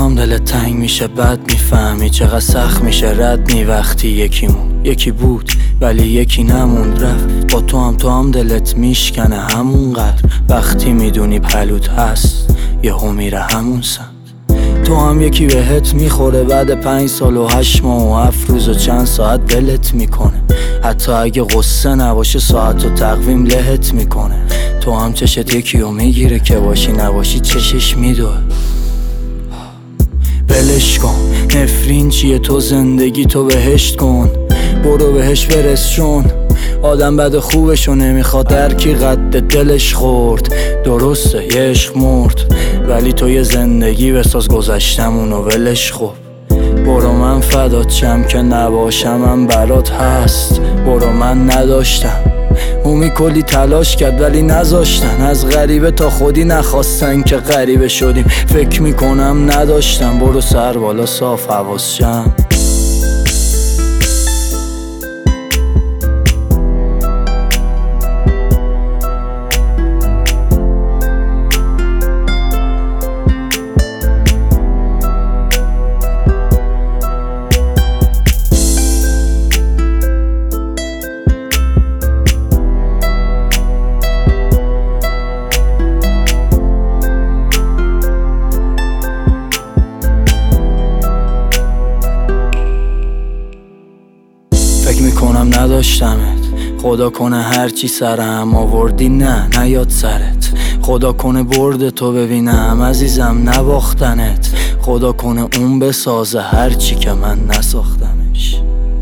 هم دلت تنگ میشه، بد میفهمی چقدر سخت میشه رد می وقتی یکی بود ولی یکی نموند رفت. با تو هم دلت میشکنه همونقدر، وقتی میدونی پلوت هست یهو میره همون سمت. تو هم یکی بهت میخوره بعد 5 سال و 8 ماه و 7 روز و چند ساعت دلت میکنه، حتی اگه قصه نباشه ساعت و تقویم لهت میکنه. تو هم چشت یکی رو میگیره که باشی نباشی چشش میدوه. بلش کن نفرین چیه، تو زندگی تو بهشت کن، برو بهش برس چون آدم بد خوبشو نمیخواد درکی قد دلش خورد. درسته یه عشق مرد ولی تو یه زندگی بساز گذشتمونو ولش خوب. برو من فدات شم که نباشم من برات هست، برو من نداشتم اومی کلی تلاش کرد ولی نذاشتن، از غریبه تا خودی نخواستن که غریبه شدیم. فکر میکنم نداشتم، برو سر بالا صاف حواس شم. فکر میکنم نداشتمت، خدا کنه هرچی سرم آوردی نه نیاد سرت، خدا کنه برد تو ببینم عزیزم نباختنت، خدا کنه اون بسازه هرچی که من نساختمش.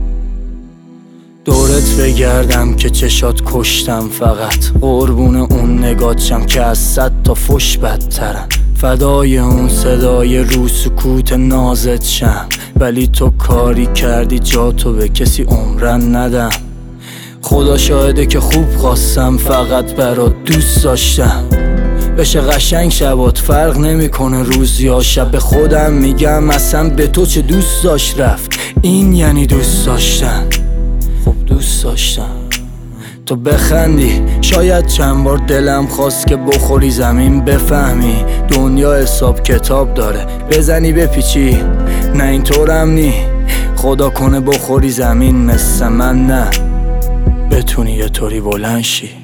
دورت بگردم که چشات کشتم فقط، قربون اون نگات شم که از 100 تا فش بدترن، فدای اون صدای رو سکوت نازت شم، ولی تو کاری کردی جاتو به کسی عمرن ندم. خدا شاهده که خوب خواستم فقط برات دوست داشتم، بشه قشنگ شبات فرق نمیکنه روز یا شب. به خودم میگم اصلا به تو چه دوست داشت رفت، این یعنی دوست داشتن. خب دوست داشتم تو بخندی، شاید چند بار دلم خواست که بخوری زمین بفهمی دنیا حساب کتاب داره بزنی بپیچی، نه اینطورم نی. خدا کنه بخوری زمین مثل من، نه بتونی یه طوری بلند شی.